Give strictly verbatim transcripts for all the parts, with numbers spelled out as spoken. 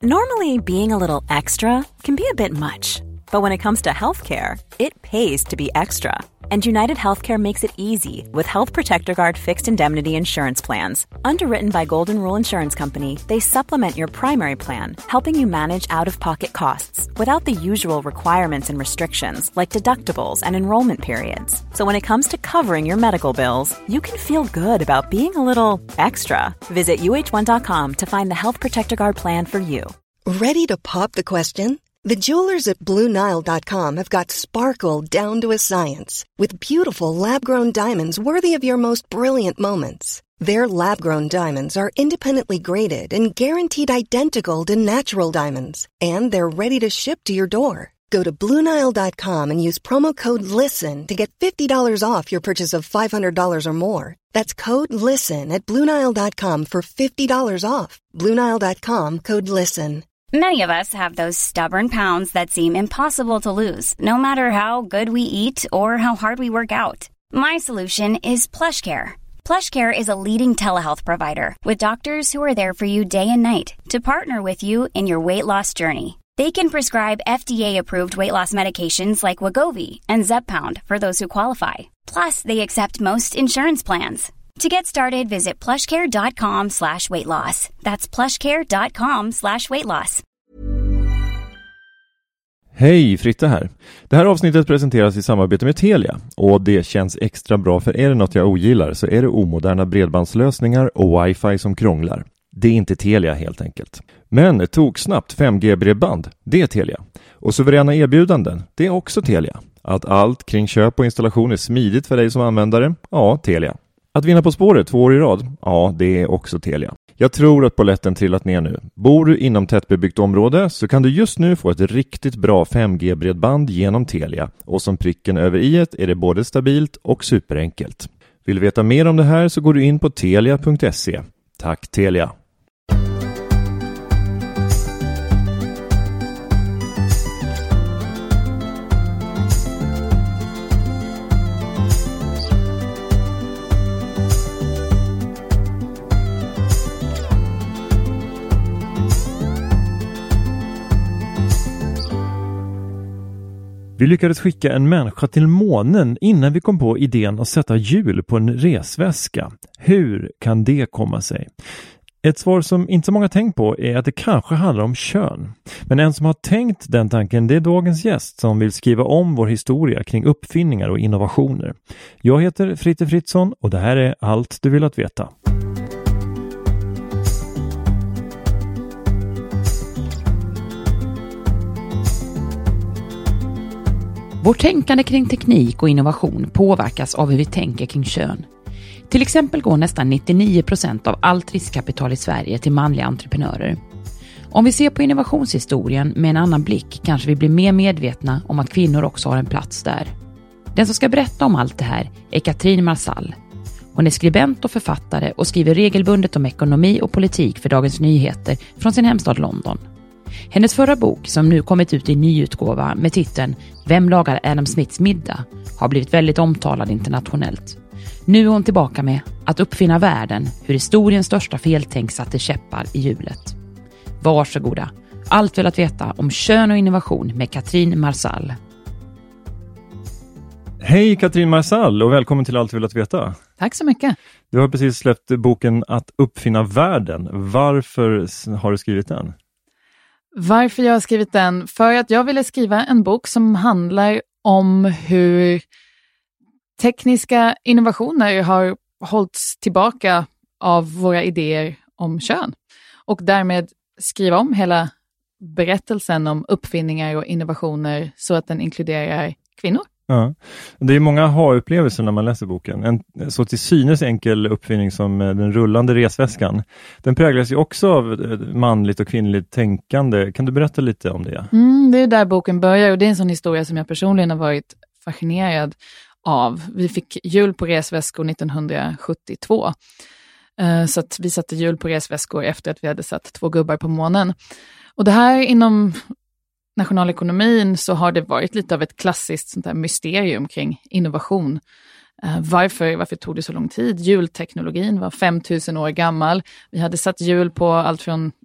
Normally, being a little extra can be a bit much, but when it comes to healthcare, it pays to be extra. And United Healthcare makes it easy with Health Protector Guard fixed indemnity insurance plans. Underwritten by Golden Rule Insurance Company, they supplement your primary plan, helping you manage out-of-pocket costs without the usual requirements and restrictions like deductibles and enrollment periods. So when it comes to covering your medical bills, you can feel good about being a little extra. Visit U H one dot com to find the Health Protector Guard plan for you. Ready to pop the question? The jewelers at Blue Nile dot com have got sparkle down to a science with beautiful lab-grown diamonds worthy of your most brilliant moments. Their lab-grown diamonds are independently graded and guaranteed identical to natural diamonds, and they're ready to ship to your door. Go to Blue Nile dot com and use promo code LISTEN to get fifty dollars off your purchase of five hundred dollars or more. That's code LISTEN at Blue Nile dot com for fifty dollars off. Blue Nile dot com, code LISTEN. Many of us have those stubborn pounds that seem impossible to lose, no matter how good we eat or how hard we work out. My solution is PlushCare. PlushCare is a leading telehealth provider with doctors who are there for you day and night to partner with you in your weight loss journey. They can prescribe F D A-approved weight loss medications like Wegovy and Zepbound for those who qualify. Plus, they accept most insurance plans. To get started, visit plushcare.com slash weight loss. That's plushcare.com slash weight loss. Hej, Fritte här. Det här avsnittet presenteras i samarbete med Telia. Och det känns extra bra, för är det något jag ogillar så är det omoderna bredbandslösningar och wifi som krånglar. Det är inte Telia helt enkelt. Men tog snabbt fem G-bredband, det är Telia. Och suveräna erbjudanden, det är också Telia. Att allt kring köp och installation är smidigt för dig som användare, ja, Telia. Att vinna På spåret två år i rad, ja, det är också Telia. Jag tror att bolletten trillat ner nu. Bor du inom tättbebyggt område så kan du just nu få ett riktigt bra fem G-bredband genom Telia. Och som pricken över i-et är det både stabilt och superenkelt. Vill du veta mer om det här så går du in på telia punkt se. Tack Telia! Vi lyckades skicka en människa till månen innan vi kom på idén att sätta hjul på en resväska. Hur kan det komma sig? Ett svar som inte så många tänkt på är att det kanske handlar om kön. Men en som har tänkt den tanken, det är dagens gäst som vill skriva om vår historia kring uppfinningar och innovationer. Jag heter Fritte Fritzson och det här är allt du vill att veta. Vårt tänkande kring teknik och innovation påverkas av hur vi tänker kring kön. Till exempel går nästan nittionio procent av allt riskkapital i Sverige till manliga entreprenörer. Om vi ser på innovationshistorien med en annan blick kanske vi blir mer medvetna om att kvinnor också har en plats där. Den som ska berätta om allt det här är Katrin Marsall. Hon är skribent och författare och skriver regelbundet om ekonomi och politik för Dagens Nyheter från sin hemstad London. Hennes förra bok, som nu kommit ut i nyutgåva med titeln Vem lagar Adam Smiths middag, har blivit väldigt omtalad internationellt. Nu är hon tillbaka med Att uppfinna världen, hur historiens största feltänk satte käppar i hjulet. Varsågoda, allt vill att veta om kön och innovation med Katrin Marsall. Hej Katrin Marsall och välkommen till Allt vill att veta. Tack så mycket. Du har precis släppt boken Att uppfinna världen. Varför har du skrivit den? Varför jag har skrivit den? För att jag ville skriva en bok som handlar om hur tekniska innovationer har hållits tillbaka av våra idéer om kön. Och därmed skriva om hela berättelsen om uppfinningar och innovationer så att den inkluderar kvinnor. Ja. Det är många aha-upplevelser när man läser boken. En så till synes enkel uppfinning som den rullande resväskan. Den präglas ju också av manligt och kvinnligt tänkande. Kan du berätta lite om det? Mm, det är där boken börjar och det är en sån historia som jag personligen har varit fascinerad av. Vi fick hjul på resväskor nittonhundrasjuttiotvå. Så att vi satte hjul på resväskor efter att vi hade satt två gubbar på månen. Och det här inom nationalekonomin så har det varit lite av ett klassiskt sånt här mysterium kring innovation. Uh, varför, varför tog det så lång tid? Hjulteknologin var fem tusen år gammal. Vi hade satt hjul på allt från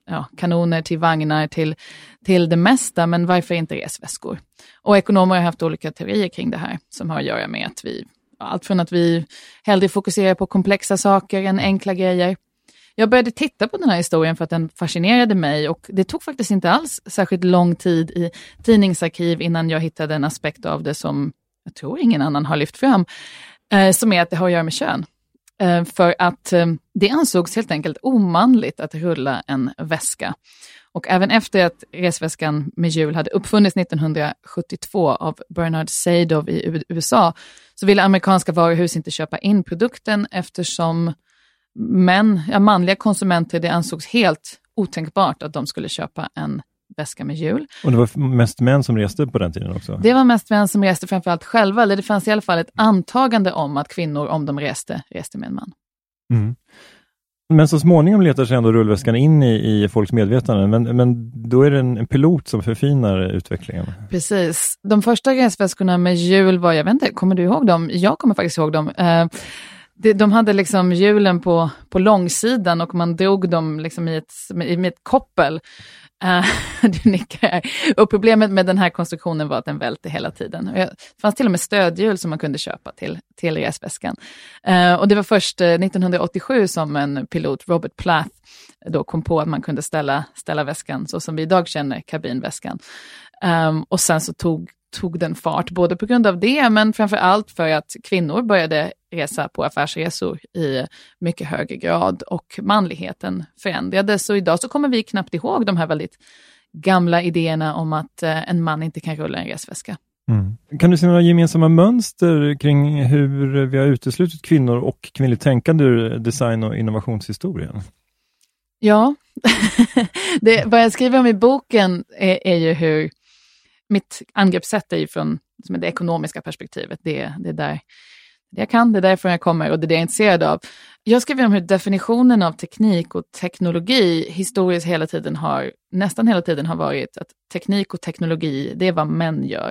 ja, kanoner till vagnar till, till det mesta, men varför inte resväskor? Och ekonomer har haft olika teorier kring det här som har att göra med att vi, allt från att vi hellre fokuserar på komplexa saker än enkla grejer. Jag började titta på den här historien för att den fascinerade mig, och det tog faktiskt inte alls särskilt lång tid i tidningsarkiv innan jag hittade en aspekt av det som jag tror ingen annan har lyft fram, eh, som är att det har att göra med kön. Eh, för att eh, det ansågs helt enkelt omanligt att rulla en väska. Och även efter att resväskan med hjul hade uppfunnits nittonhundrasjuttiotvå av Bernard Sadow i U S A, så ville amerikanska varuhus inte köpa in produkten eftersom män, ja, manliga konsumenter, det ansågs helt otänkbart att de skulle köpa en väska med hjul. Och det var mest män som reste på den tiden också? Det var mest män som reste, framförallt själva. Eller det fanns i alla fall ett antagande om att kvinnor, om de reste, reste med en man. Mm. Men så småningom letar sig ändå rullväskan in i, i folks medvetande. Men, men då är det en, en pilot som förfinar utvecklingen. Precis. De första resväskorna med hjul var, jag vet inte, kommer du ihåg dem? Jag kommer faktiskt ihåg dem. Uh, de, de hade liksom hjulen på, på långsidan och man drog dem liksom i, ett, i ett koppel. Uh, du nickar. Och problemet med den här konstruktionen var att den välte hela tiden. Och det fanns till och med stödhjul som man kunde köpa till, till resväskan. Uh, och det var först uh, nittonhundraåttiosju som en pilot, Robert Plath, då kom på att man kunde ställa, ställa väskan så som vi idag känner kabinväskan. Um, och sen så tog, tog den fart, både på grund av det, men framför allt för att kvinnor började resa på affärsresor i mycket högre grad och manligheten förändrades. Och idag så kommer vi knappt ihåg de här väldigt gamla idéerna om att uh, en man inte kan rulla en resväska. Mm. Kan du se några gemensamma mönster kring hur vi har uteslutit kvinnor och kvinnligt tänkande ur design- och innovationshistorien? Ja, det, vad jag skriver om i boken är, är ju hur mitt angreppssätt är ju från som det ekonomiska perspektivet. Det, det är där det jag kan, det är därifrån jag kommer och det är det jag är intresserad av. Jag skriver om hur definitionen av teknik och teknologi historiskt hela tiden har, nästan hela tiden har varit att teknik och teknologi, det är vad män gör.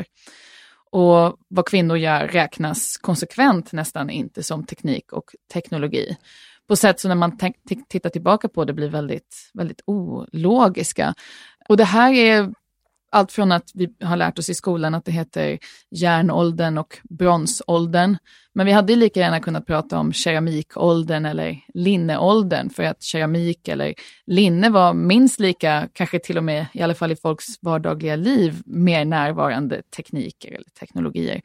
Och vad kvinnor gör räknas konsekvent nästan inte som teknik och teknologi. På sätt som när man t- t- tittar tillbaka på det blir väldigt, väldigt ologiska. Och det här är allt från att vi har lärt oss i skolan att det heter järnåldern och bronsåldern. Men vi hade lika gärna kunnat prata om keramikåldern eller linneåldern, för att keramik eller linne var minst lika, kanske till och med i alla fall i folks vardagliga liv, mer närvarande tekniker eller teknologier.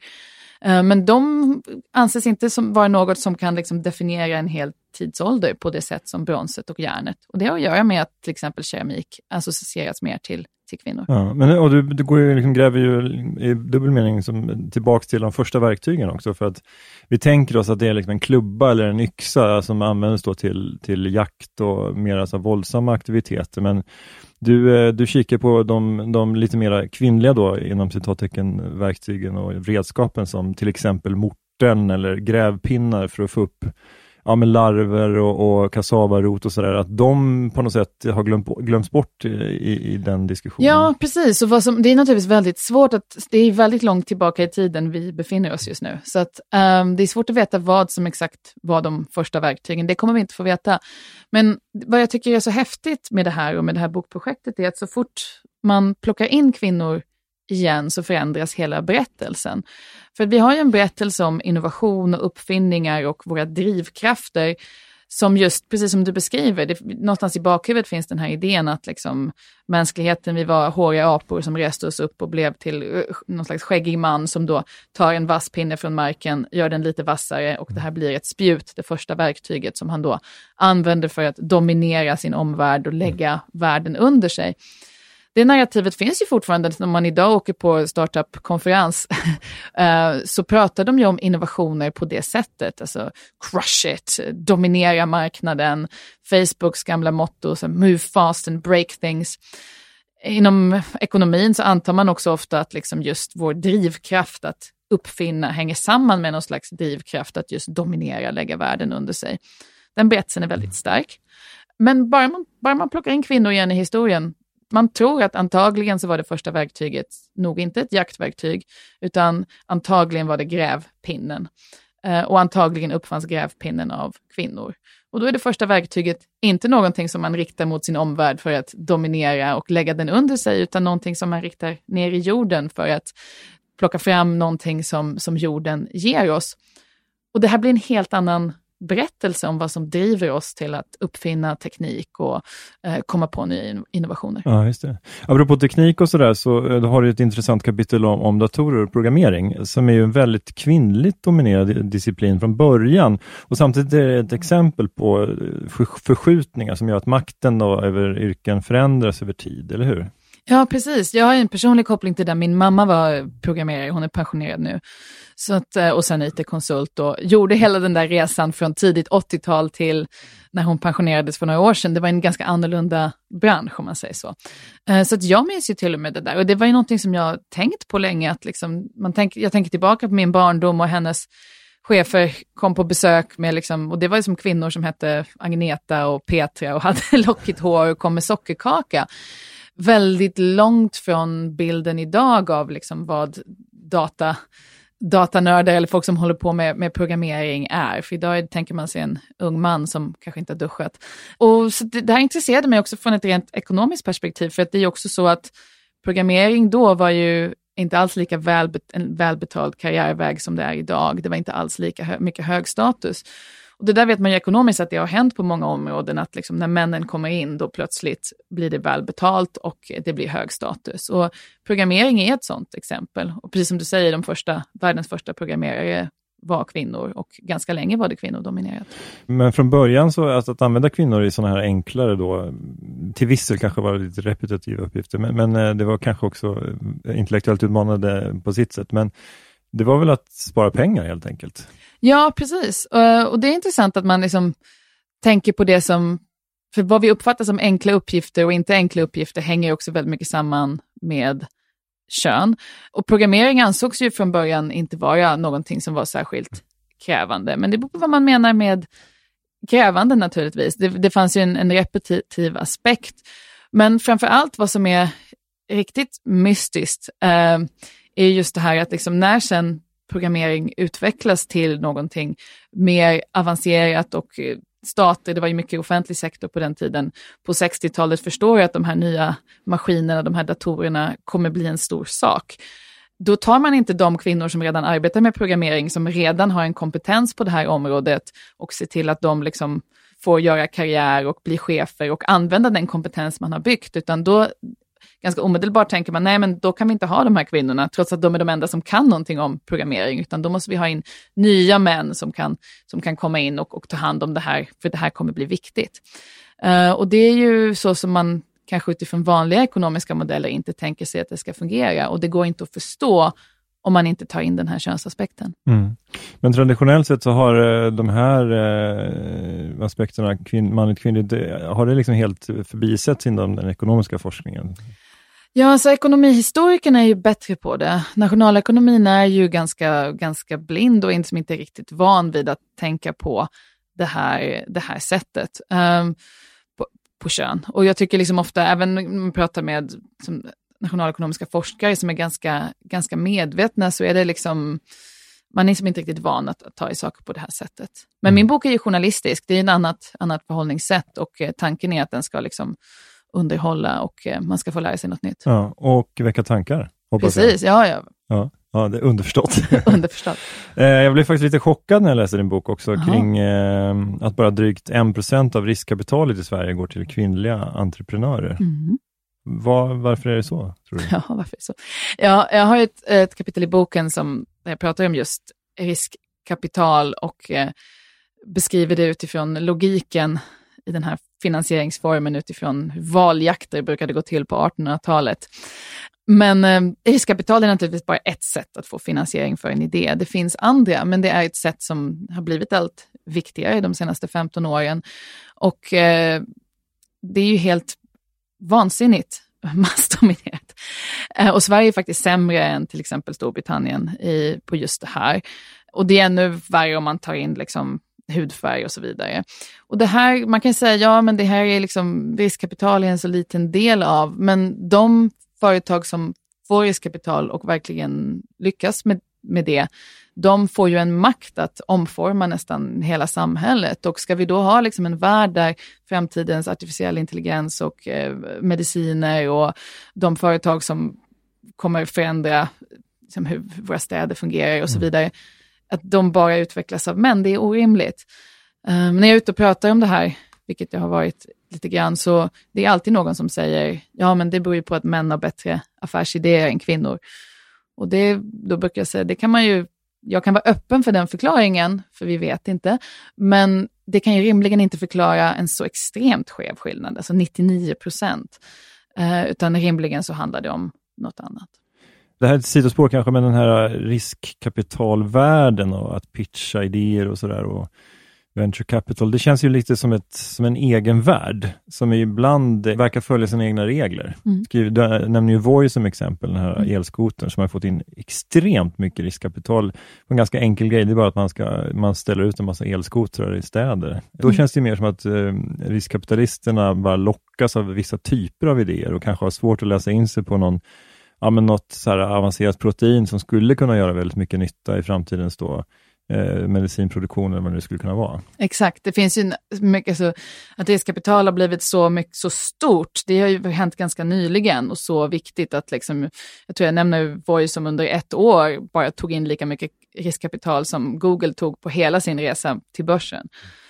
Men de anses inte som vara något som kan liksom definiera en hel tidsålder på det sätt som bronset och järnet. Och det har att göra med att till exempel keramik associeras mer till, till kvinnor. Ja, men, och du, du går ju, liksom, gräver ju i dubbel mening som, tillbaka till de första verktygen också. För att vi tänker oss att det är liksom en klubba eller en yxa som används då till, till jakt och mer alltså våldsamma aktiviteter. Men du, du kikar på de, de lite mer kvinnliga då inom citattecken verktygen och redskapen som till exempel morten eller grävpinnar för att få upp ja, med larver och, och kassavarot och sådär, att de på något sätt har glömt, glömts bort i, i den diskussionen. Ja, precis. Och vad som, det är naturligtvis väldigt svårt att, det är väldigt långt tillbaka i tiden vi befinner oss just nu. Så att um, det är svårt att veta vad som exakt var de första verktygen. Det kommer vi inte få veta. Men vad jag tycker är så häftigt med det här och med det här bokprojektet är att så fort man plockar in kvinnor igen så förändras hela berättelsen. För vi har ju en berättelse om innovation och uppfinningar och våra drivkrafter som just, precis som du beskriver, det, någonstans i bakhuvudet finns den här idén att liksom, mänskligheten, vi var håriga apor som reste oss upp och blev till uh, någon slags skäggig man som då tar en vass pinne från marken, gör den lite vassare och det här blir ett spjut, det första verktyget som han då använder för att dominera sin omvärld och lägga världen under sig. Det narrativet finns ju fortfarande när man idag åker på startup-konferens så pratar de ju om innovationer på det sättet. Alltså crush it, dominera marknaden, Facebooks gamla motto, så move fast and break things. Inom ekonomin så antar man också ofta att liksom just vår drivkraft att uppfinna hänger samman med någon slags drivkraft att just dominera, lägga världen under sig. Den berättelsen är väldigt stark. Men bara man, bara man plockar in kvinnor igen i historien, man tror att antagligen så var det första verktyget nog inte ett jaktverktyg, utan antagligen var det grävpinnen. Eh, och antagligen uppfanns grävpinnen av kvinnor. Och då är det första verktyget inte någonting som man riktar mot sin omvärld för att dominera och lägga den under sig, utan någonting som man riktar ner i jorden för att plocka fram någonting som, som jorden ger oss. Och det här blir en helt annan berättelse om vad som driver oss till att uppfinna teknik och eh, komma på nya innovationer. Ja, just det. Apropå teknik och sådär, så eh, har du ett intressant kapitel om, om datorer och programmering som är ju en väldigt kvinnligt dominerad disciplin från början. Och samtidigt är det ett exempel på för, förskjutningar som gör att makten då över yrken förändras över tid, eller hur? Ja, precis. Jag har en personlig koppling till det. Min mamma var programmerare, hon är pensionerad nu. Så att, och sen I T-konsult och gjorde hela den där resan från tidigt åttiotal till när hon pensionerades för några år sedan. Det var en ganska annorlunda bransch, om man säger så. Så att jag minns ju till och med det där. Och det var ju någonting som jag tänkt på länge. Att liksom, man tänk, jag tänker tillbaka på min barndom och hennes chefer kom på besök med liksom, och det var ju som kvinnor som hette Agneta och Petra och hade lockigt hår och kom med sockerkaka. Väldigt långt från bilden idag av liksom vad data, datanördar eller folk som håller på med, med programmering är. För idag tänker man sig en ung man som kanske inte har duschat. Och så det, det här intresserade mig också från ett rent ekonomiskt perspektiv, för att det är också så att programmering då var ju inte alls lika välbet- en välbetald karriärväg som det är idag. Det var inte alls lika hö- mycket hög status. Och det där vet man ju ekonomiskt att det har hänt på många områden, att liksom när männen kommer in då plötsligt blir det välbetalt och det blir hög status. Och programmering är ett sånt exempel. Och precis som du säger, de första, världens första programmerare var kvinnor och ganska länge var det kvinnodominerat. Men från början så att, att använda kvinnor i sådana här enklare då, till vissel kanske var lite repetitiva uppgifter, men, men det var kanske också intellektuellt utmanande på sitt sätt. Men det var väl att spara pengar helt enkelt. Ja, precis. Och det är intressant att man liksom tänker på det som, för vad vi uppfattar som enkla uppgifter och inte enkla uppgifter hänger också väldigt mycket samman med kön. Och programmering ansågs ju från början inte vara någonting som var särskilt krävande. Men det beror på vad man menar med krävande naturligtvis. Det, det fanns ju en, en repetitiv aspekt. Men framför allt vad som är riktigt mystiskt eh, är just det här att liksom när sen programmering utvecklas till någonting mer avancerat och stater, det var ju mycket offentlig sektor på den tiden, på sextiotalet förstår att de här nya maskinerna, de här datorerna kommer bli en stor sak. Då tar man inte de kvinnor som redan arbetar med programmering, som redan har en kompetens på det här området och ser till att de liksom får göra karriär och bli chefer och använda den kompetens man har byggt, utan då ganska omedelbart tänker man, nej men då kan vi inte ha de här kvinnorna, trots att de är de enda som kan någonting om programmering, utan då måste vi ha in nya män som kan, som kan komma in och, och ta hand om det här, för det här kommer bli viktigt. Uh, och det är ju så som man kanske utifrån vanliga ekonomiska modeller inte tänker sig att det ska fungera, och det går inte att förstå om man inte tar in den här könsaspekten. Mm. Men traditionellt sett så har de här eh, aspekterna, kvin- manligt kvinnligt, har det liksom helt förbisetts inom den ekonomiska forskningen? Ja, så ekonomihistorikerna är ju bättre på det. Nationalekonomin är ju ganska, ganska blind och inte, som inte är riktigt van vid att tänka på det här, det här sättet um, på, på kön. Och jag tycker liksom ofta, även när man pratar med som, nationalekonomiska forskare som är ganska, ganska medvetna, så är det liksom, man är liksom inte riktigt van att, att ta i saker på det här sättet. Men mm. min bok är ju journalistisk, det är en annat, annat förhållningssätt, och eh, tanken är att den ska liksom underhålla och eh, man ska få lära sig något nytt. Ja, och väcka tankar. Precis, ja, ja. ja. Ja, det är underförstått. underförstått. eh, jag blev faktiskt lite chockad när jag läste din bok också. Aha. Kring eh, att bara drygt en procent av riskkapitalet i Sverige går till kvinnliga entreprenörer. Mm. Var, varför är det så, tror du? Ja, varför är det så? Ja, jag har ett, ett kapitel i boken som där jag pratar om just riskkapital och eh, beskriver det utifrån logiken i den här finansieringsformen, utifrån hur valjakter brukade gå till på artonhundratalet. Men eh, riskkapital är naturligtvis bara ett sätt att få finansiering för en idé. Det finns andra, men det är ett sätt som har blivit allt viktigare de senaste femton åren. Och eh, det är ju helt vansinnigt massdominerat. Eh, och Sverige är faktiskt sämre än till exempel Storbritannien i, på just det här. Och det är ännu värre om man tar in liksom hudfärg och så vidare. Och det här, man kan säga, ja men det här är liksom riskkapital är en så liten del av, men de företag som får riskkapital och verkligen lyckas med, med det, de får ju en makt att omforma nästan hela samhället. Och ska vi då ha liksom en värld där framtidens artificiell intelligens och eh, mediciner och de företag som kommer förändra liksom, hur våra städer fungerar och så vidare, att de bara utvecklas av män, det är orimligt. Um, när jag är ute och pratar om det här, vilket jag har varit lite grann, så det är alltid någon som säger, ja men det beror ju på att män har bättre affärsidéer än kvinnor. Och det, då brukar jag säga, det kan man ju, jag kan vara öppen för den förklaringen, för vi vet inte, men det kan ju rimligen inte förklara en så extremt skev skillnad, alltså nittionio procent, uh, utan rimligen så handlar det om något annat. Det här är ett sidospår kanske, med den här riskkapitalvärlden och att pitcha idéer och sådär och venture capital, det känns ju lite som, ett, som en egen värld som ibland verkar följa sina egna regler. Mm. Du nämner ju Voi som exempel, den här mm. elskotern som har fått in extremt mycket riskkapital på en ganska enkel grej. Det är bara att man, ska, man ställer ut en massa elskotrar i städer. Mm. Då känns det mer som att eh, riskkapitalisterna bara lockas av vissa typer av idéer och kanske har svårt att läsa in sig på någon, ja, men något så här avancerat protein som skulle kunna göra väldigt mycket nytta i framtidens då Eh, medicinproduktion eller vad det skulle kunna vara. Exakt, det finns ju mycket så att riskkapital har blivit så mycket så stort. Det har ju hänt ganska nyligen och så viktigt att liksom, jag tror jag nämner Voi som under ett år bara tog in lika mycket riskkapital som Google tog på hela sin resa till börsen.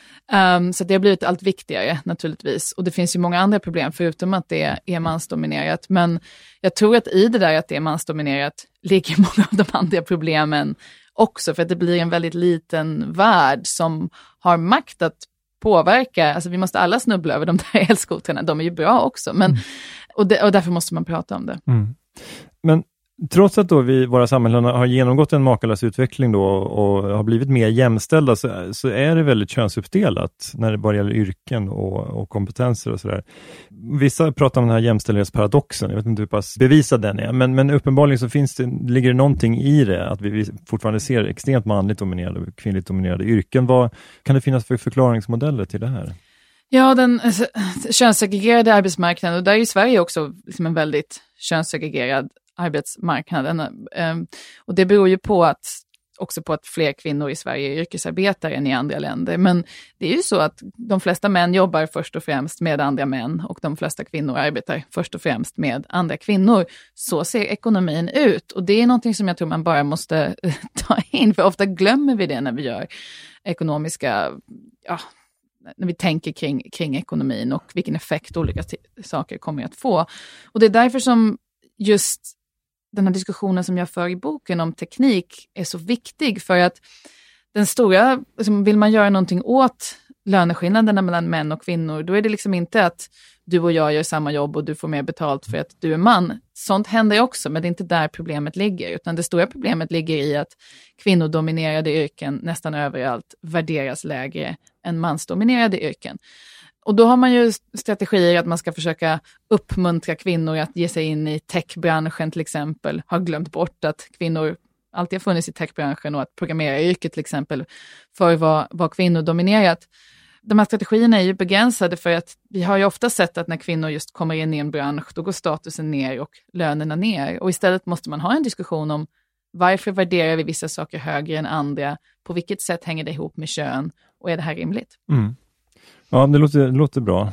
Um, så det har blivit allt viktigare naturligtvis, och det finns ju många andra problem förutom att det är mansdominerat, men jag tror att i det där att det är mansdominerat ligger många av de andra problemen också, för att det blir en väldigt liten värld som har makt att påverka. Alltså vi måste alla snubbla över de där elskotrarna, de är ju bra också, men, mm. och, de, och därför måste man prata om det. Mm. Men trots att då vi, våra samhällen har genomgått en makalös utveckling då och har blivit mer jämställda, så, så är det väldigt könsuppdelat när det bara gäller yrken och, och kompetenser och sådär. Vissa pratar om den här jämställdhetsparadoxen, jag vet inte hur pass bevisad den är, men, men uppenbarligen så finns det, ligger det någonting i det, att vi, vi fortfarande ser extremt manligt dominerade och kvinnligt dominerade yrken. Vad kan det finnas för förklaringsmodeller till det här? Ja, den alltså, könssegregerade arbetsmarknaden, och där är ju Sverige också liksom en väldigt könssegregerad arbetsmarknaden. Um, och det beror ju på att också på att fler kvinnor i Sverige är yrkesarbetare än i andra länder. Men det är ju så att de flesta män jobbar först och främst med andra män och de flesta kvinnor arbetar först och främst med andra kvinnor. Så ser ekonomin ut, och det är någonting som jag tror man bara måste ta in, för ofta glömmer vi det när vi gör ekonomiska, ja, när vi tänker kring, kring ekonomin och vilken effekt olika t- saker kommer att få. Och det är därför som just den här diskussionen som jag för i boken om teknik är så viktig, för att den stora, liksom, vill man göra någonting åt löneskillnaderna mellan män och kvinnor, då är det liksom inte att du och jag gör samma jobb och du får mer betalt för att du är man. Sånt händer också, men det är inte där problemet ligger, utan det stora problemet ligger i att kvinnodominerade yrken nästan överallt värderas lägre än mansdominerade yrken. Och då har man ju strategier att man ska försöka uppmuntra kvinnor att ge sig in i techbranschen till exempel. Har glömt bort att kvinnor alltid har funnits i techbranschen och att programmeraryrket till exempel för vad, vad kvinnor dominerat. De här strategierna är ju begränsade, för att vi har ju ofta sett att när kvinnor just kommer in i en bransch, då går statusen ner och lönerna ner. Och istället måste man ha en diskussion om varför värderar vi vissa saker högre än andra? På vilket sätt hänger det ihop med kön? Och är det här rimligt? Mm. Ja, det låter, det låter bra.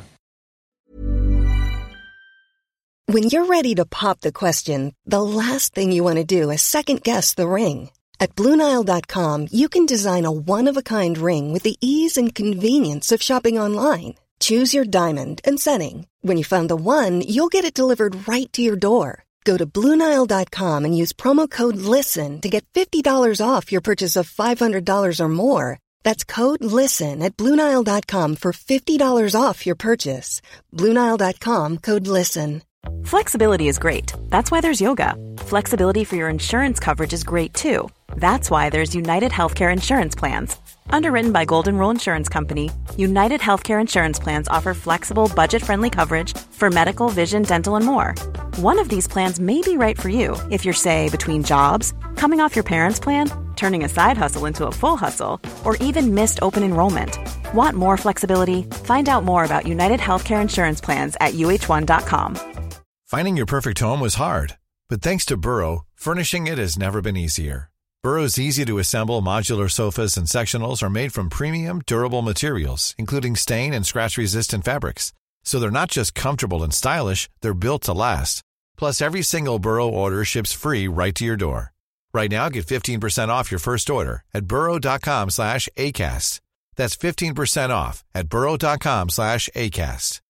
When you're ready to pop the question, the last thing you want to do is second guess the ring. At Blue Nile dot com, you can design a one-of-a-kind ring with the ease and convenience of shopping online. Choose your diamond and setting. When you find the one, you'll get it delivered right to your door. Go to Blue Nile dot com and use promo code LISTEN to get fifty dollars off your purchase of five hundred dollars or more. That's code LISTEN at Blue Nile dot com for fifty dollars off your purchase. Blue Nile dot com, code LISTEN. Flexibility is great. That's why there's yoga. Flexibility for your insurance coverage is great too. That's why there's United Healthcare Insurance Plans. Underwritten by Golden Rule Insurance Company, United Healthcare Insurance Plans offer flexible, budget-friendly coverage for medical, vision, dental, and more. One of these plans may be right for you if you're, say, between jobs, coming off your parents' plan, turning a side hustle into a full hustle, or even missed open enrollment. Want more flexibility? Find out more about United Healthcare Insurance Plans at U H one dot com. Finding your perfect home was hard, but thanks to Burrow, furnishing it has never been easier. Burrow's easy-to-assemble modular sofas and sectionals are made from premium, durable materials, including stain and scratch-resistant fabrics. So they're not just comfortable and stylish, they're built to last. Plus, every single Burrow order ships free right to your door. Right now, get fifteen percent off your first order at burrow.com slash ACAST. That's fifteen percent off at burrow.com slash ACAST.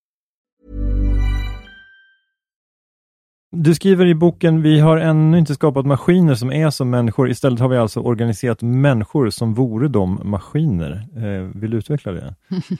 Du skriver i boken, vi har ännu inte skapat maskiner som är som människor. Istället har vi alltså organiserat människor som vore de maskiner. Eh, vill du utveckla det?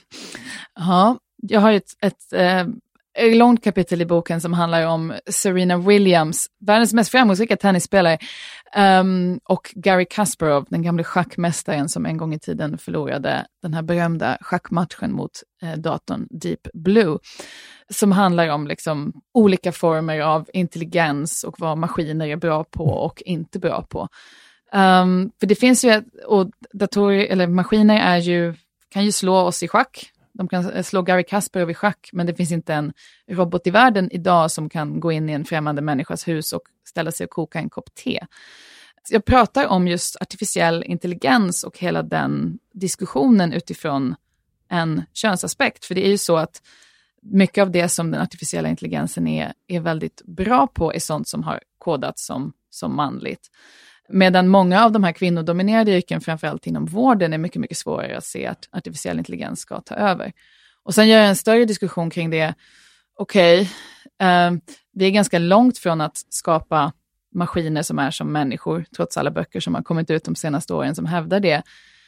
Ja, jag har ett, ett, ett, ett långt kapitel i boken som handlar om Serena Williams, världens mest framgångsrika tennisspelare, um, och Garry Kasparov, den gamla schackmästaren som en gång i tiden förlorade den här berömda schackmatchen mot eh, datorn Deep Blue. Som handlar om liksom olika former av intelligens och vad maskiner är bra på och inte bra på. Um, för det finns ju, och datorer eller maskiner är ju, kan ju slå oss i schack. De kan slå Garry Kasparov i schack, men det finns inte en robot i världen idag som kan gå in i en främmande människas hus och ställa sig och koka en kopp te. Jag pratar om just artificiell intelligens och hela den diskussionen utifrån en könsaspekt. För det är ju så att mycket av det som den artificiella intelligensen är, är väldigt bra på är sånt som har kodats som, som manligt. Medan många av de här kvinnodominerade yrken, framförallt inom vården, är mycket, mycket svårare att se att artificiell intelligens ska ta över. Och sen gör jag en större diskussion kring det. Okej, okay, eh, vi är ganska långt från att skapa maskiner som är som människor, trots alla böcker som har kommit ut de senaste åren som hävdar det.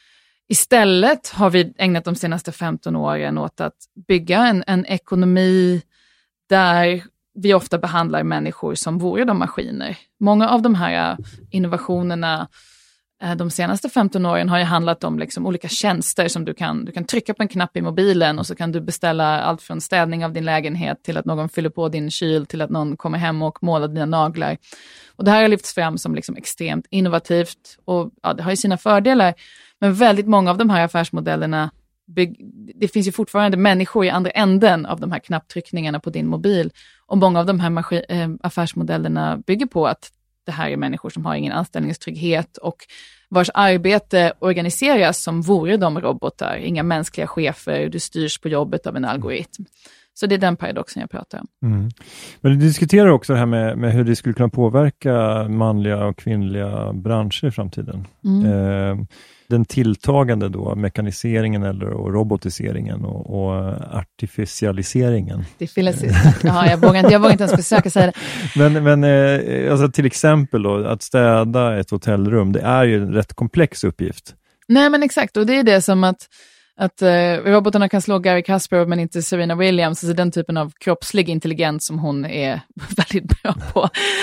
Istället har vi ägnat de senaste femton åren åt att bygga en, en ekonomi där vi ofta behandlar människor som vore de maskiner. Många av de här innovationerna de senaste femton åren har ju handlat om liksom olika tjänster som du kan, du kan trycka på en knapp i mobilen och så kan du beställa allt från städning av din lägenhet till att någon fyller på din kyl till att någon kommer hem och målar dina naglar. Och det här har lyfts fram som liksom extremt innovativt och ja, det har ju sina fördelar. Men väldigt många av de här affärsmodellerna, bygg, det finns ju fortfarande människor i andra änden av de här knapptryckningarna på din mobil. Och många av de här maskin, äh, affärsmodellerna bygger på att det här är människor som har ingen anställningstrygghet och vars arbete organiseras som vore de robotar. Inga mänskliga chefer, du styrs på jobbet av en algoritm. Så det är den paradoxen jag pratar om. Mm. Men du diskuterar också det här med, med hur det skulle kunna påverka manliga och kvinnliga branscher i framtiden. Mm. Eh, den tilltagande då, mekaniseringen eller och robotiseringen och, och artificialiseringen. Det finns, ja, jag, vågar inte, jag vågar inte ens försöka säga det. Men, men eh, alltså till exempel då, att städa ett hotellrum, det är ju en rätt komplex uppgift. Nej men exakt, och det är det som att Att eh, robotarna kan slå Garry Kasparov men inte Serena Williams. Alltså den typen av kroppslig intelligens som hon är väldigt bra på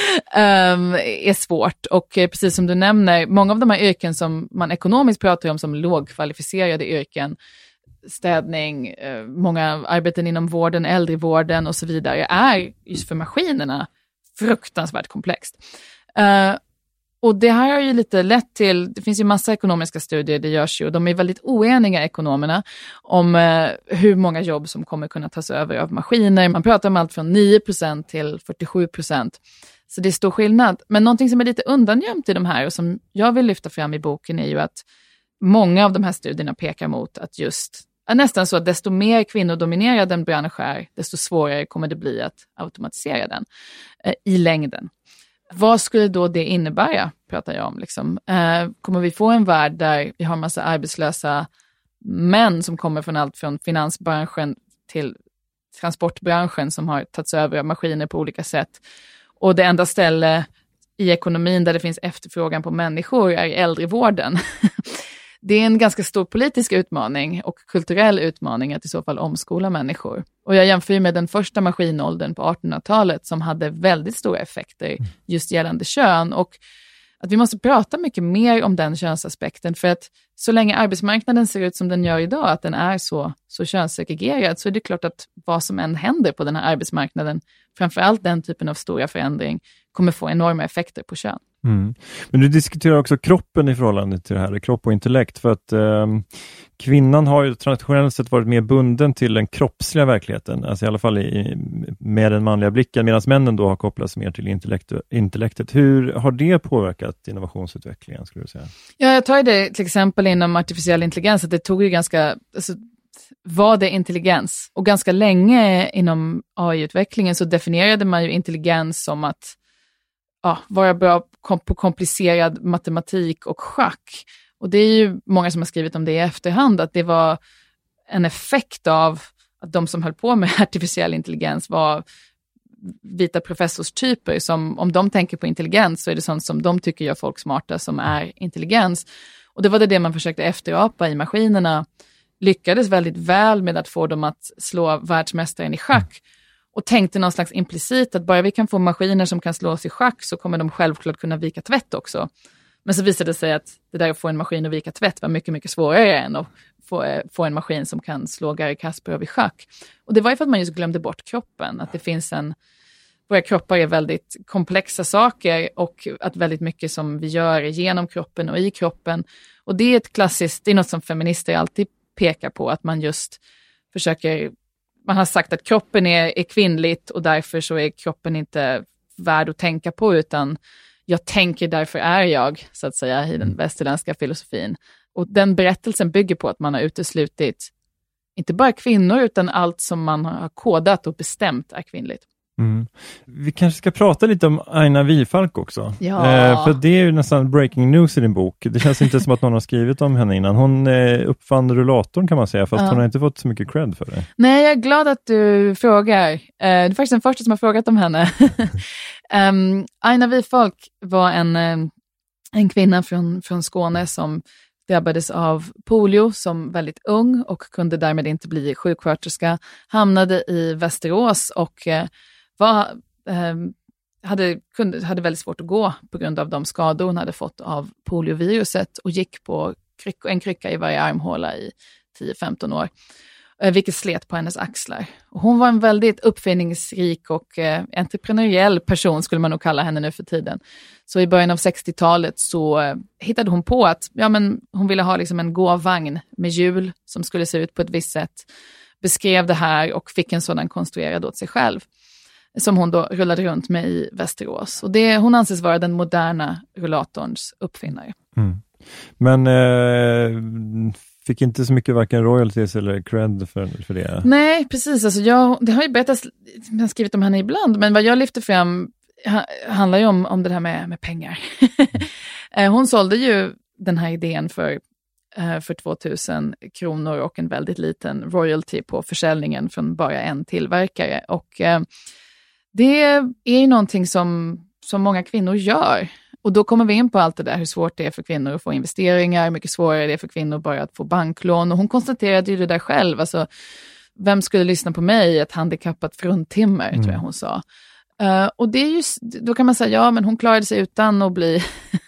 um, är svårt. Och eh, precis som du nämner, många av de här yrken som man ekonomiskt pratar om som lågkvalificerade yrken, städning, eh, många arbeten inom vården, äldrevården och så vidare, är just för maskinerna fruktansvärt komplext. Uh, Och det här har ju lite lätt till, det finns ju massa ekonomiska studier, det görs ju, och de är väldigt oeniga, ekonomerna, om eh, hur många jobb som kommer kunna tas över av maskiner. Man pratar om allt från nio procent till fyrtiosju procent. Så det är stor skillnad. Men någonting som är lite undangömt i de här och som jag vill lyfta fram i boken är ju att många av de här studierna pekar mot att just, nästan så att desto mer kvinnodominerad en bransch är, desto svårare kommer det bli att automatisera den eh, i längden. Vad skulle då det innebära, pratar jag om. Liksom. Eh, kommer vi få en värld där vi har en massa arbetslösa män som kommer från allt från finansbranschen till transportbranschen som har tagits över av maskiner på olika sätt. Och det enda ställe i ekonomin där det finns efterfrågan på människor är äldrevården. Det är en ganska stor politisk utmaning och kulturell utmaning att i så fall omskola människor. Och jag jämför med den första maskinåldern på artonhundratalet som hade väldigt stora effekter just gällande kön. Och att vi måste prata mycket mer om den könsaspekten, för att så länge arbetsmarknaden ser ut som den gör idag, att den är så, så könssegregerad, så är det klart att vad som än händer på den här arbetsmarknaden, framförallt den typen av stora förändring, kommer få enorma effekter på kön. Mm. Men du diskuterar också kroppen i förhållande till det här, kropp och intellekt, för att eh, kvinnan har ju traditionellt sett varit mer bunden till den kroppsliga verkligheten, alltså i alla fall i, med den manliga blicken, medan männen då har kopplats mer till intellekt, intellektet. Hur har det påverkat innovationsutvecklingen, skulle du säga? Ja, jag tar det till exempel inom artificiell intelligens, att det tog ju ganska, alltså, var det intelligens? Och ganska länge inom A I-utvecklingen så definierade man ju intelligens som att ja, vara bra på komplicerad matematik och schack. Och det är ju många som har skrivit om det i efterhand, att det var en effekt av att de som höll på med artificiell intelligens var vita professorstyper som, om de tänker på intelligens så är det sånt som de tycker gör folk smarta som är intelligens. Och det var det, det man försökte efterapa i maskinerna. Lyckades väldigt väl med att få dem att slå världsmästaren i schack. Och tänkte någon slags implicit att bara vi kan få maskiner som kan slå oss i schack så kommer de självklart kunna vika tvätt också. Men så visade det sig att det där att få en maskin att vika tvätt var mycket, mycket svårare än att få, få en maskin som kan slå Garry Kasparov i schack. Och det var ju för att man just glömde bort kroppen. Att det finns en, våra kroppar är väldigt komplexa saker och att väldigt mycket som vi gör är genom kroppen och i kroppen. Och det är ett klassiskt, det är något som feminister alltid pekar på, att man just försöker, man har sagt att kroppen är, är kvinnligt och därför så är kroppen inte värd att tänka på, utan jag tänker därför är jag, så att säga, i den västerländska filosofin. Och den berättelsen bygger på att man har uteslutit inte bara kvinnor utan allt som man har kodat och bestämt är kvinnligt. Mm. Vi kanske ska prata lite om Aina Wifalk också. Ja. Eh, för det är ju nästan breaking news i din bok. Det känns inte som att någon har skrivit om henne innan. Hon eh, uppfann rullatorn, kan man säga, fast ja. hon har inte fått så mycket cred för det. Nej, jag är glad att du frågar. Eh, det är faktiskt den första som har frågat om henne. um, Aina Wifalk var en, en kvinna från, från Skåne som drabbades av polio som väldigt ung och kunde därmed inte bli sjuksköterska. Hamnade i Västerås och eh, var, eh, hade, kunde, hade väldigt svårt att gå på grund av de skador hon hade fått av polioviruset och gick på kryck, en krycka i varje armhåla i tio femton år. Eh, vilket slet på hennes axlar. Och hon var en väldigt uppfinningsrik och eh, entreprenöriell person, skulle man nog kalla henne nu för tiden. Så i början av sextiotalet så eh, hittade hon på att ja, men hon ville ha liksom en gåvagn med hjul som skulle se ut på ett visst sätt. Beskrev det här och fick en sådan konstruerad åt sig själv, som hon då rullade runt med i Västerås. Och det, hon anses vara den moderna rullatorns uppfinnare. Mm. Men eh, fick inte så mycket varken royalties eller cred för, för det? Nej, precis. Alltså jag, det har ju berättats, jag har skrivit om henne ibland, men vad jag lyfter fram ha, handlar ju om, om det här med, med pengar. Mm. Hon sålde ju den här idén för för tvåtusen kronor och en väldigt liten royalty på försäljningen från bara en tillverkare. Och eh, det är ju någonting som, som många kvinnor gör. Och då kommer vi in på allt det där, hur svårt det är för kvinnor att få investeringar, hur mycket svårare det är för kvinnor bara att få banklån. Och hon konstaterade ju det där själv. Alltså, vem skulle lyssna på mig, ett handikappat fruntimmer, mm. tror jag hon sa. Uh, och det är just, då kan man säga, ja men hon klarade sig utan att bli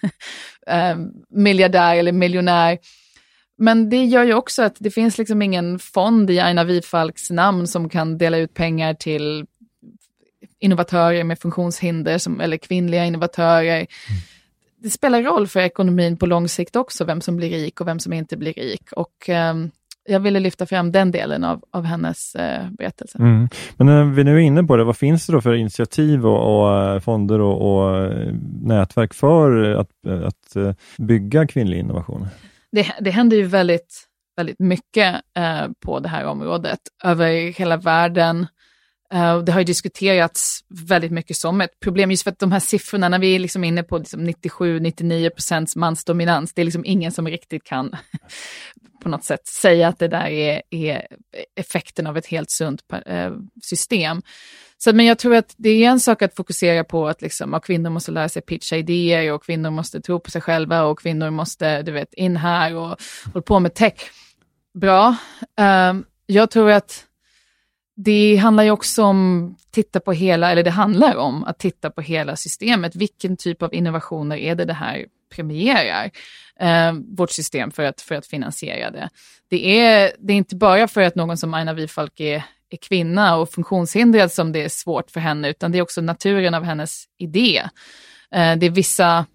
uh, miljardär eller miljonär. Men det gör ju också att det finns liksom ingen fond i Aina Wifalks namn som kan dela ut pengar till innovatörer med funktionshinder som, eller kvinnliga innovatörer. Mm. Det spelar roll för ekonomin på lång sikt också, vem som blir rik och vem som inte blir rik. Och eh, jag ville lyfta fram den delen av, av hennes eh, berättelse. Mm. Men när vi nu är inne på det, vad finns det då för initiativ och, och fonder och, och nätverk för att, att bygga kvinnlig innovation? Det, det händer ju väldigt, väldigt mycket eh, på det här området över hela världen. Eh, det har ju diskuterats väldigt mycket som ett problem, just för att de här siffrorna, när vi är liksom inne på liksom nittiosju till nittionio procent mansdominans, det är liksom ingen som riktigt kan på något sätt säga att det där är, är effekten av ett helt sunt eh, system. Så, men jag tror att det är en sak att fokusera på att liksom, ja, kvinnor måste lära sig pitcha idéer och kvinnor måste tro på sig själva och kvinnor måste, du vet, in här och hålla på med tech. Bra. Um, jag tror att det handlar ju också om titta på hela, eller det handlar om att titta på hela systemet. Vilken typ av innovationer är det det här premierar uh, vårt system för att, för att finansiera det? Det är, det är inte bara för att någon som Aina Wifalk är är kvinna och funktionshindrad som det är svårt för henne, utan det är också naturen av hennes idé. Eh, det är vissa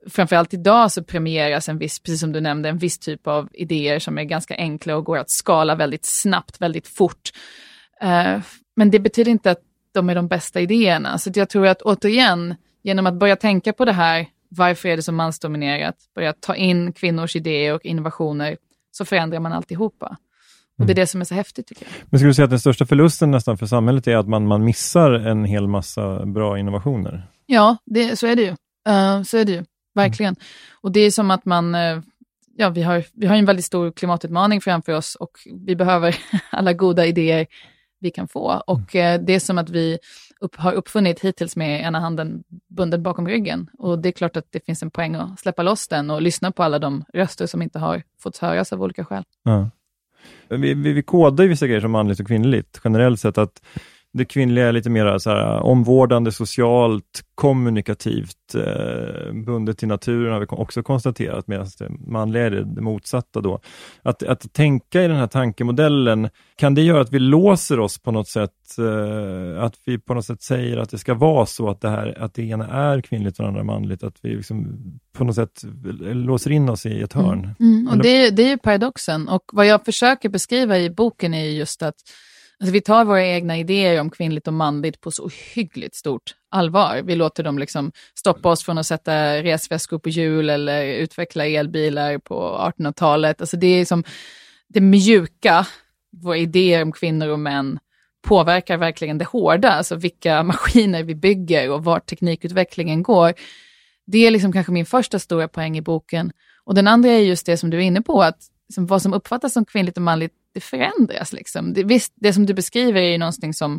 framförallt idag så premieras en viss, precis som du nämnde, en viss typ av idéer som är ganska enkla och går att skala väldigt snabbt, väldigt fort. Uh, men det betyder inte att de är de bästa idéerna. Så jag tror att återigen, genom att börja tänka på det här, varför är det så mansdominerat, börja ta in kvinnors idéer och innovationer, så förändrar man alltihopa. Och det är det som är så häftigt, tycker jag. Men skulle du säga att den största förlusten nästan för samhället är att man, man missar en hel massa bra innovationer? Ja, det, så är det ju. Uh, så är det ju, verkligen. Mm. Och det är som att man, uh, ja, vi har, vi har en väldigt stor klimatutmaning framför oss och vi behöver alla goda idéer vi kan få. Och uh, det är som att vi upp, har uppfunnit hittills med ena handen bunden bakom ryggen. Och det är klart att det finns en poäng att släppa loss den och lyssna på alla de röster som inte har fått höras av olika skäl. Ja. Vi, vi, vi kodar ju vissa grejer som manligt och kvinnligt. Generellt sett att det kvinnliga är lite mer så här, omvårdande, socialt, kommunikativt, eh, bundet till naturen har vi också konstaterat, medan det manliga är det, det motsatta då. Att, att tänka i den här tankemodellen, kan det göra att vi låser oss på något sätt, eh, att vi på något sätt säger att det ska vara så att det här, att det ena är kvinnligt och det andra manligt, att vi liksom på något sätt låser in oss i ett hörn. Mm. Mm. Och det, det är ju paradoxen, och vad jag försöker beskriva i boken är just att alltså vi tar våra egna idéer om kvinnligt och manligt på så hyggligt stort allvar. Vi låter dem liksom stoppa oss från att sätta resväskor på hjul eller utveckla elbilar på artonhundratalet. Alltså det är som det mjuka, våra idéer om kvinnor och män påverkar verkligen det hårda. Alltså vilka maskiner vi bygger och vart teknikutvecklingen går. Det är liksom kanske min första stora poäng i boken. Och den andra är just det som du är inne på, att liksom vad som uppfattas som kvinnligt och manligt, det förändras liksom. Det, visst, det som du beskriver är ju någonting som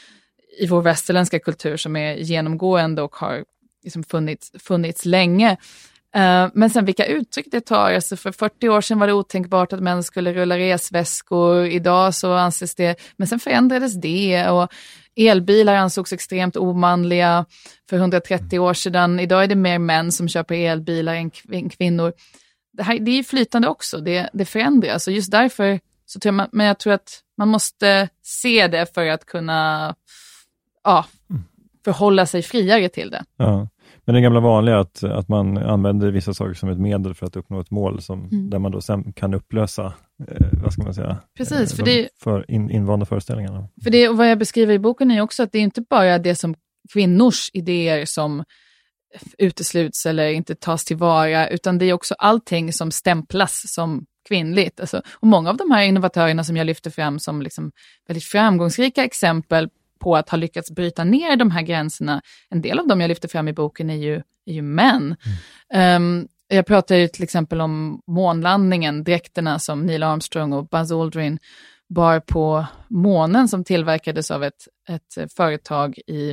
i vår västerländska kultur som är genomgående och har liksom funnits, funnits länge. Uh, men sen vilka uttryck det tar. Alltså för fyrtio år sedan var det otänkbart att män skulle rulla resväskor. Idag så anses det, men sen förändrades det, och elbilar ansågs extremt omanliga för hundratrettio år sedan. Idag är det mer män som köper elbilar än kvinnor. Det, här, det är flytande också, det, det förändras, och just därför så tror jag, man, men jag tror att man måste se det för att kunna ja, förhålla sig friare till det. Ja. Men det gamla vanliga att, att man använder vissa saker som ett medel för att uppnå ett mål som, mm. där man då sen kan upplösa, eh, vad ska man säga, precis, eh, för de det, för in, invanda föreställningarna. För det, och vad jag beskriver i boken är också att det är inte bara det som kvinnors idéer som utesluts eller inte tas tillvara, utan det är också allting som stämplas som kvinnligt. Alltså, och många av de här innovatörerna som jag lyfter fram som liksom väldigt framgångsrika exempel på att ha lyckats bryta ner de här gränserna, en del av dem jag lyfter fram i boken är ju, är ju män. Mm. Um, jag pratar ju till exempel om månlandningen, dräkterna som Neil Armstrong och Buzz Aldrin bar på månen, som tillverkades av ett, ett företag i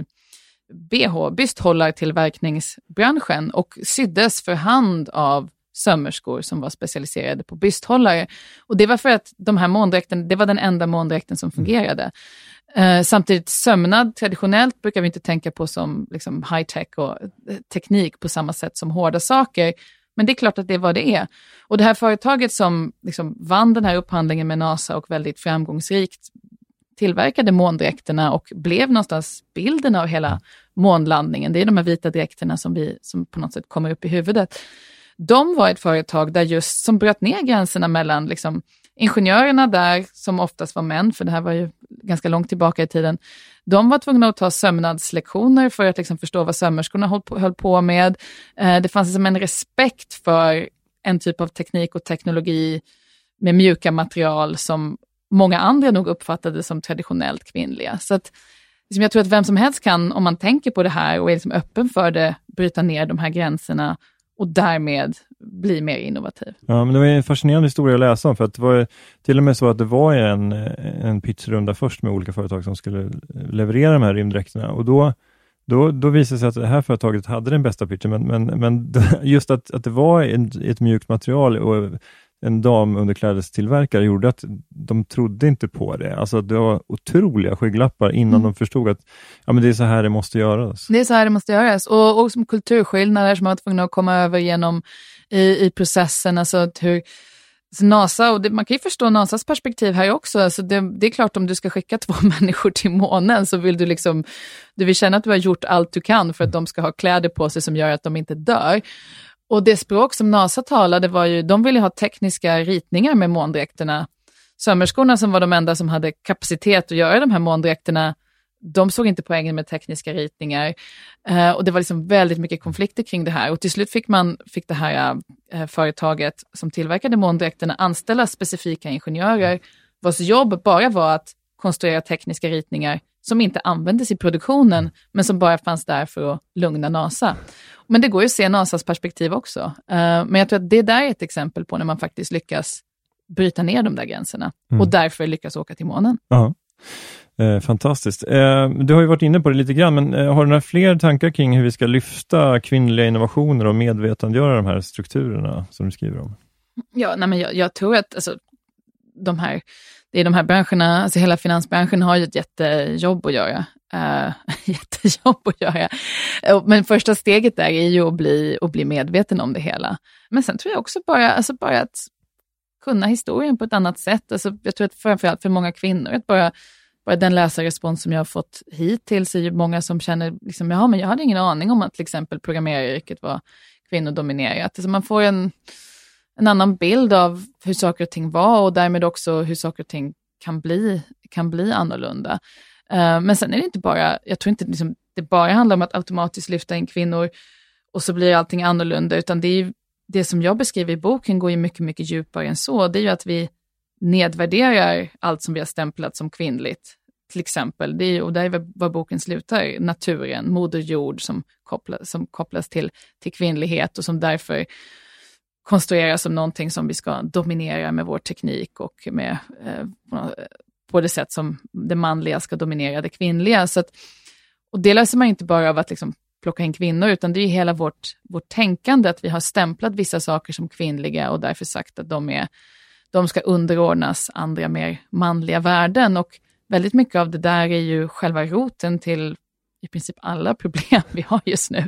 B H, bysthållartillverkningsbranschen, och syddes för hand av sömmerskor som var specialiserade på bysthållare. Och det var för att de här måndräkten, det var den enda måndräkten som fungerade. Uh, samtidigt sömnad traditionellt brukar vi inte tänka på som liksom high-tech och teknik på samma sätt som hårda saker. Men det är klart att det är vad det är. Och det här företaget som liksom vann den här upphandlingen med NASA och väldigt framgångsrikt tillverkade måndräkterna och blev någonstans bilden av hela månlandningen. Det är de här vita dräkterna som, vi, som på något sätt kommer upp i huvudet. De var ett företag där just som bröt ner gränserna mellan liksom, ingenjörerna där, som oftast var män, för det här var ju ganska långt tillbaka i tiden. De var tvungna att ta sömnadslektioner för att liksom, förstå vad sömmerskorna höll på, höll på med. Eh, det fanns liksom en respekt för en typ av teknik och teknologi med mjuka material som många andra nog uppfattade som traditionellt kvinnliga. Så att, liksom, jag tror att vem som helst kan, om man tänker på det här och är liksom öppen för det, bryta ner de här gränserna och därmed bli mer innovativ. Ja, men det var en fascinerande historia att läsa om, för att det var till och med så att det var en, en pitchrunda först med olika företag som skulle leverera de här rymddräkterna, och då, då, då visade det sig att det här företaget hade den bästa pitchen, men, men, men just att, att det var en, ett mjukt material och en damunderklädestillverkare gjorde att de trodde inte på det. Alltså det var otroliga skygglappar innan mm. de förstod att ja, men det är så här det måste göras. Det är så här det måste göras. Och, och som kulturskillnader som man var tvungna att komma över genom i, i processen. Alltså hur så NASA, och det, man kan ju förstå NASAs perspektiv här också. Alltså det, det är klart, om du ska skicka två människor till månen så vill du liksom, du vill känna att du har gjort allt du kan för att de ska ha kläder på sig som gör att de inte dör. Och det språk som NASA talade var ju, de ville ha tekniska ritningar med måndräkterna. Sömmerskorna som var de enda som hade kapacitet att göra de här måndräkterna, de såg inte poängen med tekniska ritningar. Uh, och det var liksom väldigt mycket konflikter kring det här. Och till slut fick man, fick det här uh, företaget som tillverkade måndräkterna anställa specifika ingenjörer vars jobb bara var att konstruera tekniska ritningar som inte användes i produktionen men som bara fanns där för att lugna NASA. Men det går ju att se NASAs perspektiv också. Uh, men jag tror att det där är ett exempel på när man faktiskt lyckas bryta ner de där gränserna mm. och därför lyckas åka till månen. Ja. Eh, fantastiskt. Eh, du har ju varit inne på det lite grann, men eh, har du några fler tankar kring hur vi ska lyfta kvinnliga innovationer och medvetandegöra de här strukturerna som du skriver om? Ja, nej men jag, jag tror att alltså, de här, det är de här branscherna, alltså hela finansbranschen har ju ett jättejobb att göra. Uh, jättejobb att göra. Uh, men första steget där är ju att bli, att bli medveten om det hela. Men sen tror jag också bara, alltså bara att kunna historien på ett annat sätt. Alltså, jag tror att framförallt för många kvinnor, att bara, bara den läsarrespons som jag har fått hittills är ju många som känner, liksom, ja, men jag hade ingen aning om att till exempel programmeraryrket var kvinnodominerat. Alltså man får en, en annan bild av hur saker och ting var och därmed också hur saker och ting kan bli, kan bli annorlunda. Uh, men sen är det inte bara, jag tror inte liksom, det bara handlar om att automatiskt lyfta in kvinnor och så blir allting annorlunda, utan det är ju det som jag beskriver i boken går ju mycket, mycket djupare än så. Det är ju att vi nedvärderar allt som vi har stämplat som kvinnligt. Till exempel, det är, och där är vad boken slutar, naturen, moder jord som kopplas, som kopplas till, till kvinnlighet och som därför konstrueras som någonting som vi ska dominera med vår teknik och med eh, på det sätt som det manliga ska dominera det kvinnliga. Så att, och det löser man inte bara av att liksom plocka in kvinnor, utan det är hela vårt, vårt tänkande att vi har stämplat vissa saker som kvinnliga och därför sagt att de, är, de ska underordnas andra mer manliga värden. Och väldigt mycket av det där är ju själva roten till i princip alla problem vi har just nu.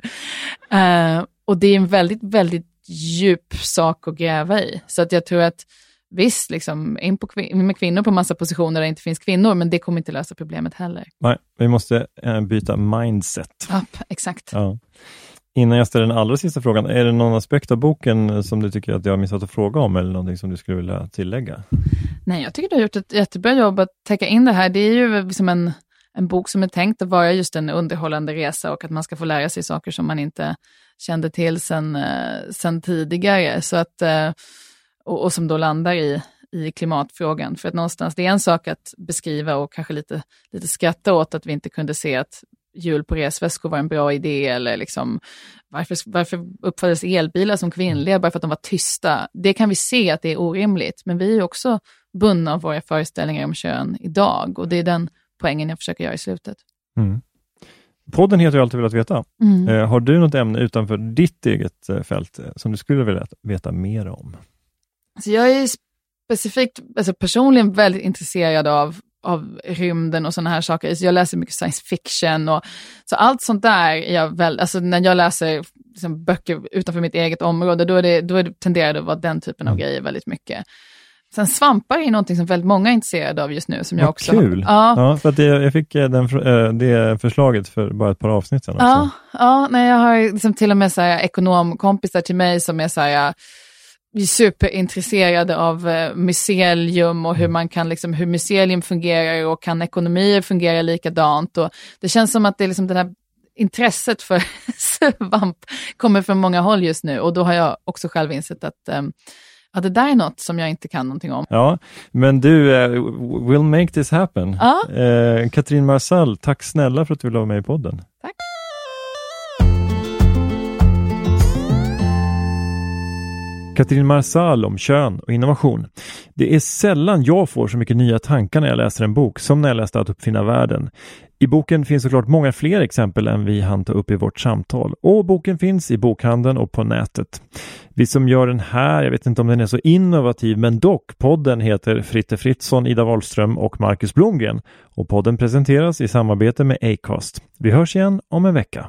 Uh, och det är en väldigt, väldigt djup sak att gräva i. Så att jag tror att visst, liksom, in på kvin- med kvinnor på massa positioner där det inte finns kvinnor, men det kommer inte lösa problemet heller. Nej, vi måste äh, byta mindset. Ja, exakt. Ja. Innan jag ställer den allra sista frågan, är det någon aspekt av boken som du tycker att jag har missat att fråga om eller någonting som du skulle vilja tillägga? Nej, jag tycker du har gjort ett jättebra jobb att täcka in det här. Det är ju liksom en, en bok som är tänkt att vara just en underhållande resa och att man ska få lära sig saker som man inte kände till sen, sen tidigare. Så att Och, och som då landar i, i klimatfrågan. För att någonstans, det är en sak att beskriva och kanske lite, lite skratta åt att vi inte kunde se att hjul på resväskor var en bra idé, eller liksom varför, varför uppfattades elbilar som kvinnliga bara för att de var tysta. Det kan vi se att det är orimligt, men vi är också bundna av våra föreställningar om kön idag, och det är den poängen jag försöker göra i slutet. Mm. Podden heter ju Alltid velat veta. Mm. Eh, har du något ämne utanför ditt eget eh, fält eh, som du skulle vilja veta mer om? Så jag är specifikt, alltså personligen väldigt intresserad av, av rymden och sådana här saker. Så jag läser mycket science fiction och så allt sånt där är jag väl, alltså när jag läser liksom böcker utanför mitt eget område, då är det, då är det tenderar det att vara den typen av mm. grejer väldigt mycket. Sen svampar är någonting som väldigt många är intresserade av just nu. Som jag också kul! Har, ja. ja, för att det, jag fick den, det förslaget för bara ett par avsnitt sedan också. Ja, ja nej, jag har liksom till och med så här, ekonomkompisar till mig som är så här, superintresserade av uh, mycelium och hur man kan liksom, hur mycelium fungerar och kan ekonomier fungera likadant, och det känns som att det är liksom den här intresset för svamp kommer från många håll just nu, och då har jag också själv insett att um, ja, det där är något som jag inte kan någonting om. Ja, men du, uh, we'll make this happen. Ja. Uh, Katrin Marsall, tack snälla för att du ville vara med i podden. Tack. Katrin Marsall om kön och innovation. Det är sällan jag får så mycket nya tankar när jag läser en bok som när jag läste Att uppfinna världen. I boken finns såklart många fler exempel än vi hann ta upp i vårt samtal. Och boken finns i bokhandeln och på nätet. Vi som gör den här, jag vet inte om den är så innovativ, men dock, podden heter Fritte Fritzson, Ida Wahlström och Marcus Blomgren. Och podden presenteras i samarbete med Acast. Vi hörs igen om en vecka.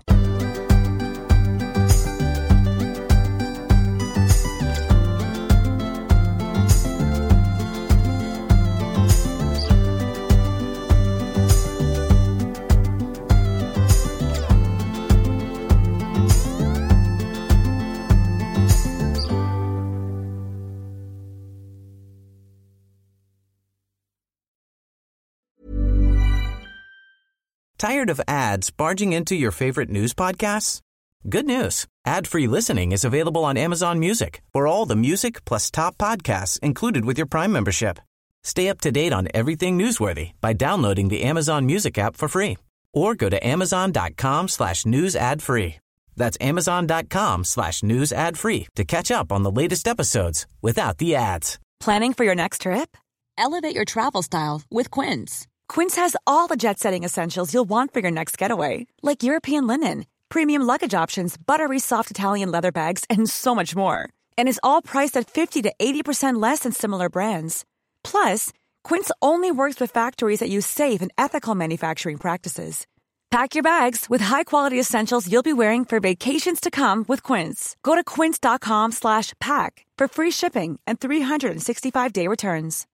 Tired of ads barging into your favorite news podcasts? Good news. Ad-free listening is available on Amazon Music for all the music plus top podcasts included with your Prime membership. Stay up to date on everything newsworthy by downloading the Amazon Music app for free or go to amazon.com slash news ad free. That's amazon.com slash news ad free to catch up on the latest episodes without the ads. Planning for your next trip? Elevate your travel style with Quince. Quince has all the jet-setting essentials you'll want for your next getaway, like European linen, premium luggage options, buttery soft Italian leather bags, and so much more. And is all priced at fifty to eighty percent less than similar brands. Plus, Quince only works with factories that use safe and ethical manufacturing practices. Pack your bags with high-quality essentials you'll be wearing for vacations to come with Quince. Go to quince.com slash pack for free shipping and three sixty-five day returns.